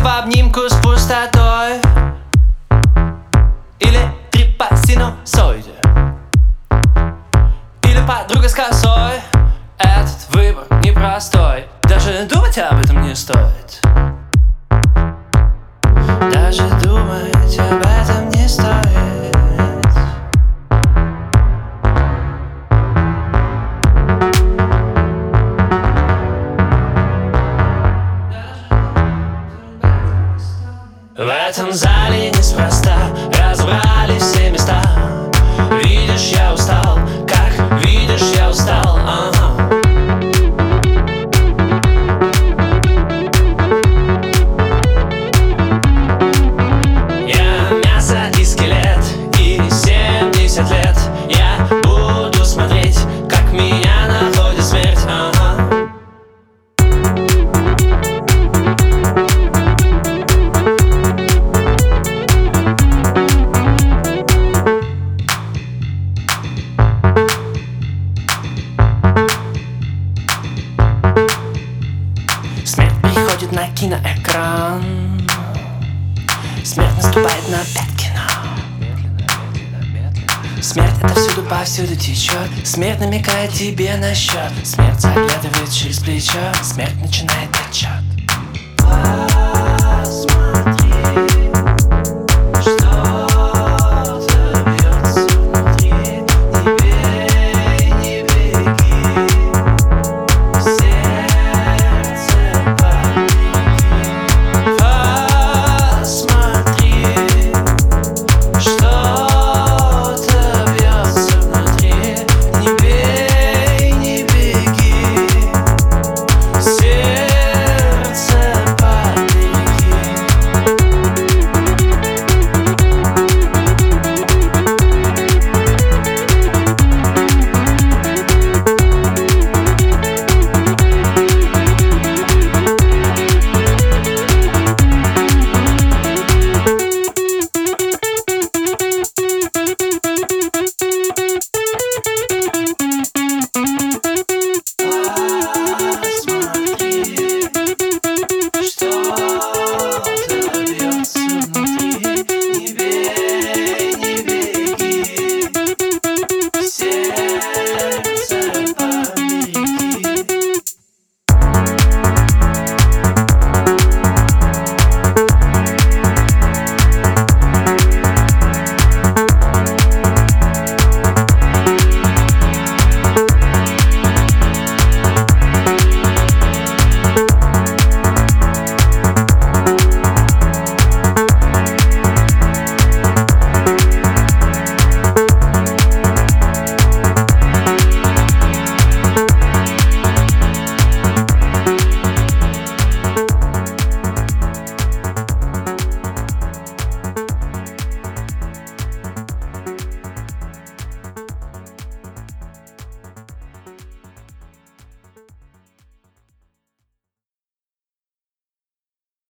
в обнимку с пустотой, или 3 по синусоиде, или подруга с косой. Этот выбор непростой, даже думать об этом не стоит. Даже думать об этом не стоит. В этом зале неспроста разобрали все места. Видишь, я устал, как видишь, я устал. Я мясо и скелет, и 70 лет я буду смотреть, как меня находит смерть. Смерть приходит на киноэкран, смерть наступает на пятки. Смерть это всюду, повсюду течет. Смерть намекает тебе на счет. Смерть заглядывает через плечо. Смерть начинает отчет.